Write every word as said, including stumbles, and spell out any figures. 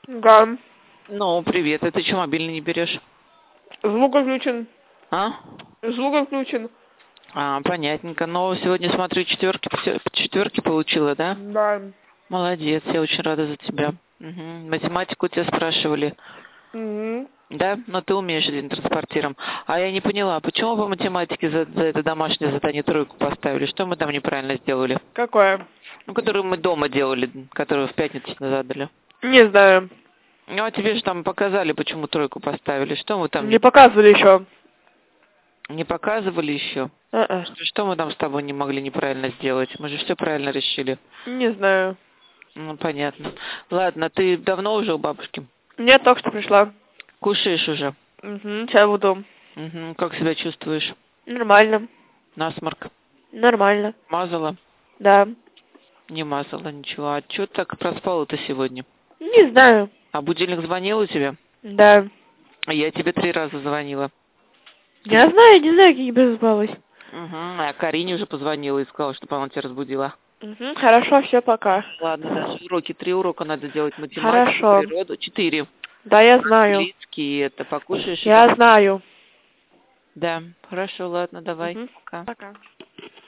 Да. Ну, привет. А ты что, мобильный не берешь? Звук отключен. А? Звук отключен. А, понятненько. Но сегодня, смотрю, четверки, всё- четверки получила, да? Да. Молодец, я очень рада за тебя. Угу. Математику тебя спрашивали. Угу. Да? Но ты умеешь этим транспортиром. А я не поняла, почему по математике за, за это домашнее задание тройку поставили? Что мы там неправильно сделали? Какое? Ну, которую мы дома делали, которую в пятницу задали. Не знаю. Ну, а тебе же там показали, почему тройку поставили. Что мы там Не не, показывали еще. не показывали еще? А-а. Что, что мы там с тобой не могли неправильно сделать? Мы же все правильно решили. Не знаю. Ну, понятно. Ладно, ты давно уже у бабушки? Нет, только что пришла. Кушаешь уже? Угу. Сейчас буду. Угу. Как себя чувствуешь? Нормально. Насморк? Нормально. Мазала? Да. Не мазала ничего. А что ты так проспала-то сегодня? Не знаю. А будильник звонил у тебя? Да. Я тебе три раза звонила. Я знаю, не знаю, как я просыпалась. Угу. А Карине уже позвонила и сказала, чтобы она тебя разбудила. Угу. Хорошо, все, пока. Ладно, дальше уроки. Три урока надо делать. Математику, Хорошо. природу. Четыре. Да, я знаю. Английский, это покушаешь? Я знаю. Да. Хорошо, ладно, давай. Угу. Пока. Пока.